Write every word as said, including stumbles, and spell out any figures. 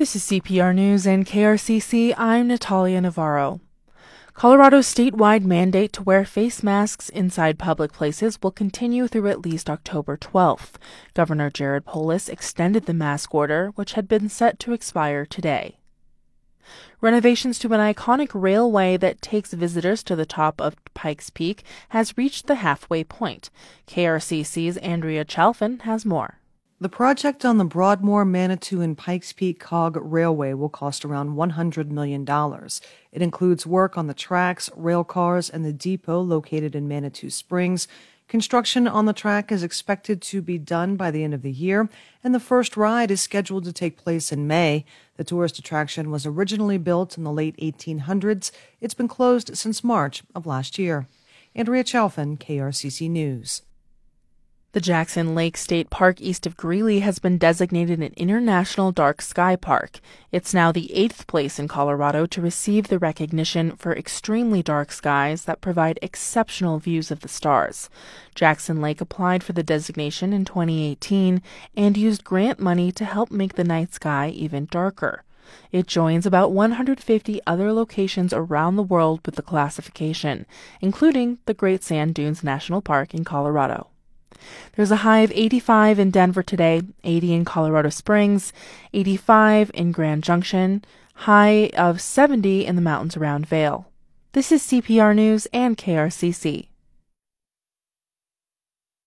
This is C P R News and K R C C. I'm Natalia Navarro. Colorado's statewide mandate to wear face masks inside public places will continue through at least October twelfth. Governor Jared Polis extended the mask order, which had been set to expire today. Renovations to an iconic railway that takes visitors to the top of Pikes Peak has reached the halfway point. K R C C's Andrea Chalfin has more. The project on the Broadmoor, Manitou, and Pikes Peak Cog Railway will cost around one hundred million dollars. It includes work on the tracks, rail cars, and the depot located in Manitou Springs. Construction on the track is expected to be done by the end of the year, and the first ride is scheduled to take place in May. The tourist attraction was originally built in the late eighteen hundreds. It's been closed since March of last year. Andrea Chalfin, K R C C News. The Jackson Lake State Park east of Greeley has been designated an International Dark Sky Park. It's now the eighth place in Colorado to receive the recognition for extremely dark skies that provide exceptional views of the stars. Jackson Lake applied for the designation in twenty eighteen and used grant money to help make the night sky even darker. It joins about one hundred fifty other locations around the world with the classification, including the Great Sand Dunes National Park in Colorado. There's a high of eighty-five in Denver today, eighty in Colorado Springs, eighty-five in Grand Junction, high of seventy in the mountains around Vail. This is C P R News and K R C C.